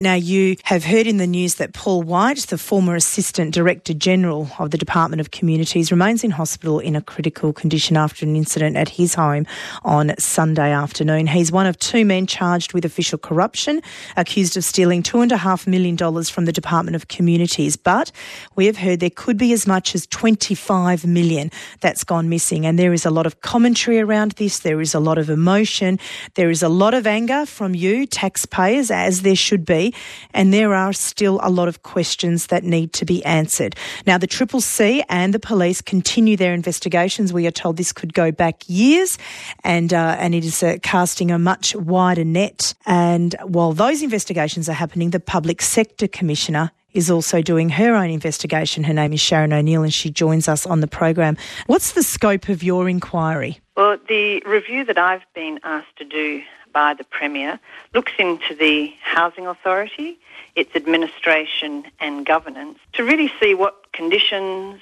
Now, you have heard in the news that Paul White, the former Assistant Director General of the Department of Communities, remains in hospital in a critical condition after an incident at his home on Sunday afternoon. He's one of two men charged with official corruption, accused of stealing $2.5 million from the Department of Communities. But we have heard there could be as much as $25 million that's gone missing. And there is a lot of commentary around this. There is a lot of emotion. There is a lot of anger from you, taxpayers, as there should be. And there are still a lot of questions that need to be answered. Now, the CCC and the police continue their investigations. We are told this could go back years, and it is casting a much wider net. And while those investigations are happening, the Public Sector Commissioner is also doing her own investigation. Her name is Sharon O'Neill, and she joins us on the program. What's the scope of your inquiry? Well, the review that I've been asked to do by the Premier looks into the Housing Authority, its administration and governance, to really see what conditions,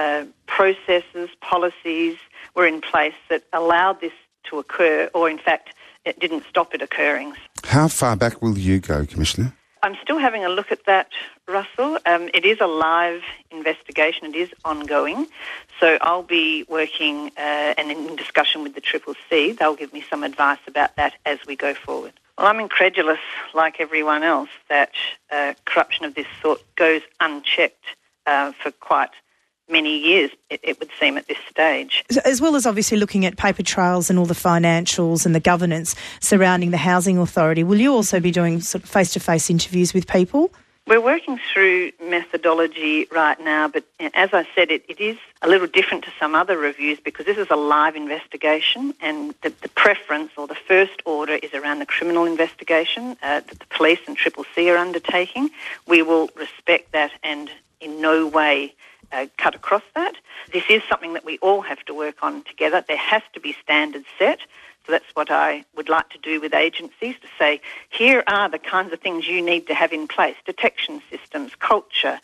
processes, policies were in place that allowed this to occur, or in fact, it didn't stop it occurring. How far back will you go, Commissioner? I'm still having a look at that, Russell. It is a live investigation. It is ongoing. So I'll be working and in discussion with the CCC. They'll give me some advice about that as we go forward. Well, I'm incredulous, like everyone else, that corruption of this sort goes unchecked for quite many years, it would seem, at this stage. As well as obviously looking at paper trails and all the financials and the governance surrounding the Housing Authority, will you also be doing sort of face-to-face interviews with people? We're working through methodology right now, but as I said, it is a little different to some other reviews because this is a live investigation, and the preference or the first order is around the criminal investigation that the police and CCC are undertaking. We will respect that and in no way cut across that. This is something that we all have to work on together. There has to be standards set. So that's what I would like to do with agencies, to say, here are the kinds of things you need to have in place: detection systems, culture,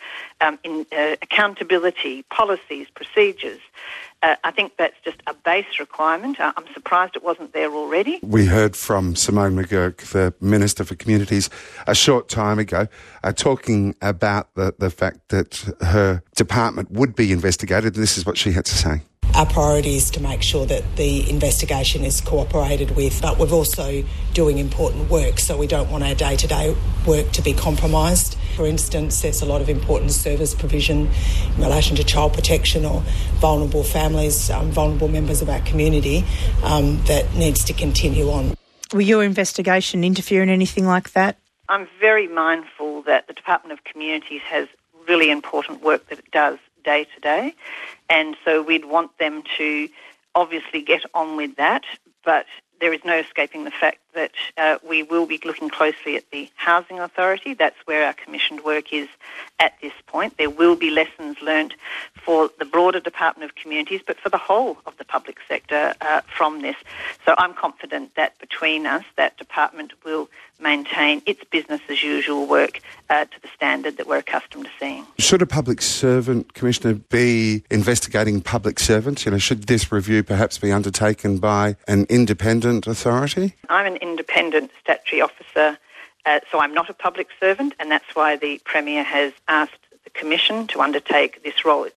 accountability, policies, procedures. I think that's just a base requirement. I'm surprised it wasn't there already. We heard from Simone McGurk, the Minister for Communities, a short time ago, talking about the fact that her department would be investigated. This is what she had to say. Our priority is to make sure that the investigation is cooperated with, but we're also doing important work, so we don't want our day-to-day work to be compromised. For instance, there's a lot of important service provision in relation to child protection or vulnerable families, vulnerable members of our community that needs to continue on. Will your investigation interfere in anything like that? I'm very mindful that the Department of Communities has really important work that it does day to day, and so we'd want them to obviously get on with that, but there is no escaping the fact that we will be looking closely at the Housing Authority. That's where our commissioned work is at this point. There will be lessons learnt for the broader Department of Communities, but for the whole of the public sector from this. So I'm confident that between us, that department will maintain its business as usual work to the standard that we're accustomed to seeing. Should a public servant, Commissioner, be investigating public servants? Should this review perhaps be undertaken by an independent authority? I'm an independent statutory officer, so I'm not a public servant, and that's why the Premier has asked the Commission to undertake this role.